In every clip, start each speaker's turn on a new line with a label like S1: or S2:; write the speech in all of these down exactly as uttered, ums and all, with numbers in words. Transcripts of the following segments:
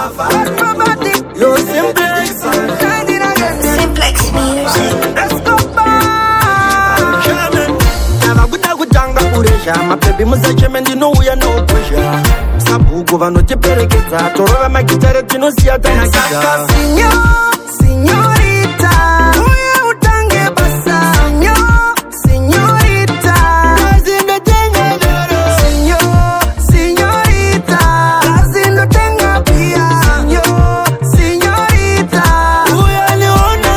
S1: Yo, Simplex,
S2: Simplex music.
S1: let's go back. Never good a good janga uresha. My baby musa chemendi no we are no pressure. Sabuko vano teperekeza. Torova magitare tino siya tena kaka.
S3: Signor, signorita, uye utange basa. Signor, signorita,
S1: Kazindo tenga doro.
S3: Signor, signorita, kazindo tenga pia. Signor, signorita,
S1: Uya ni ono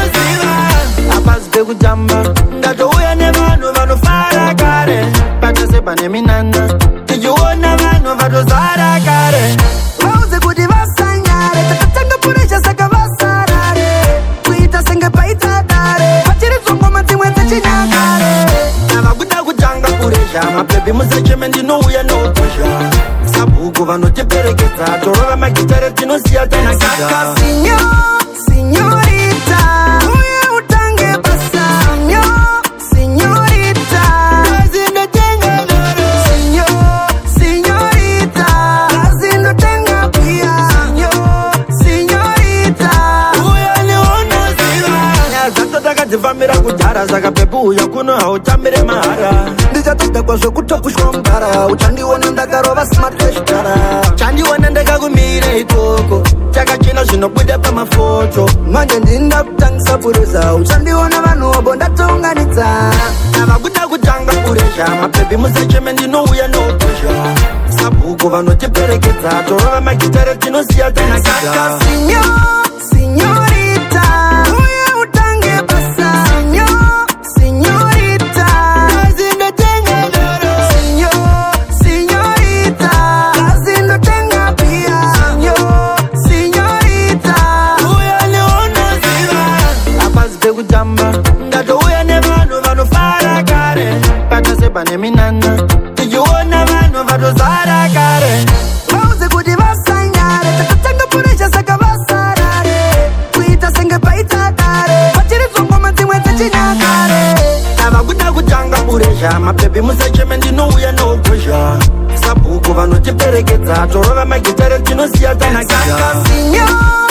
S1: ziva. Apas begu jamba. Ndato uya ne vano vano fara kare. Pacha seba ne minana. Tiju ona vano vano zara kare.
S3: wauze kuti vasanyare. Takatanga puresha saka vasarare. Kuita senge paita dare. Pachiri zongoma dzimwe dzechinyakare.
S1: Never good a good janga uresha. My baby musa chemendi no we are no pressure. Sabuko vano teperekeza. Torova magitare tino siya tena kaka.
S3: Signor, signorita, uye utange basa. Signor, signorita,
S1: Kazindo tenga doro.
S3: Signor, signorita, kazindo tenga pia. Signor, signorita,
S1: Uya ni ono ziva. Nyazato takadzifambira kudhara. Saka pepu uya kuno hautambire mahara.
S3: ndichatenda kwazvo kutopushwa mbara. Uchandiona ndakarova smart cash dara.
S1: Chandiwana ndakakumire ikoko. Chakachena zvinobuda pamafoto.
S3: Manje ndinda kutangisa pureza. Uchandiona vanhu vobo ndatounganidza.
S1: Navakuda kutanga kuresha. Mapepi musachemendi no we are no pressure. Sabuko vanotiperekedza. Torova magitare tinosiya tena kaka.
S3: Signor, signorita, uye utange basa. Signor, signorita,
S1: Kazindo tenga doro.
S3: Signor, signorita, kazindo tenga pia. Signor, signorita,
S1: Uya ni ono ziva. Apazi pekujamba. Ndato uya ne vanhu vanofara kare. Pacha seba ne minana. Tichiona vanhu vatozara kare.
S3: wauze kuti vasanyare. Takatanga puresha saka vasarare. Kuita senge paita dare. Pachiri zongoma dzimwe dzechinyakare.
S1: Navakuda kutanga uresha. Mapepi musachemendi no we are no pressure. Sabuko vanotiperekedza. Torova magitare tinosiya tena kaka.
S3: Signor,